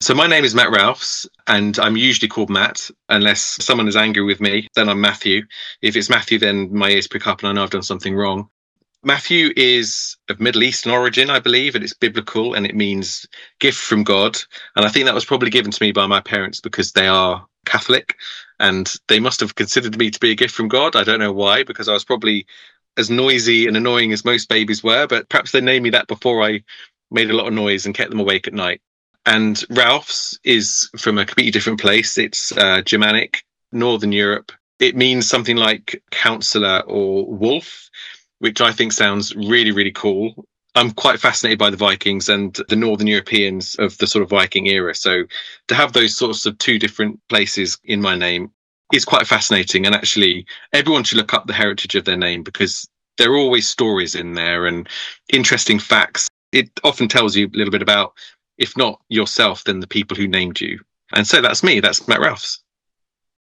So my name is Matt Ralphs, and I'm usually called Matt, unless someone is angry with me, then I'm Matthew. If it's Matthew, then my ears pick up and I know I've done something wrong. Matthew is of Middle Eastern origin, I believe, and it's biblical and it means gift from God. And I think that was probably given to me by my parents because they are Catholic and they must have considered me to be a gift from God. I don't know why, because I was probably as noisy and annoying as most babies were, but perhaps they named me that before I made a lot of noise and kept them awake at night. And Ralph's is from a completely different place. It's Germanic, Northern Europe. It means something like counselor or wolf, which I think sounds really, really cool. I'm quite fascinated by the Vikings and the Northern Europeans of the sort of Viking era. So to have those sorts of two different places in my name is quite fascinating. And actually, everyone should look up the heritage of their name because there are always stories in there and interesting facts. It often tells you a little bit about, if not yourself, then the people who named you. And so that's me. That's Matt Ralphs.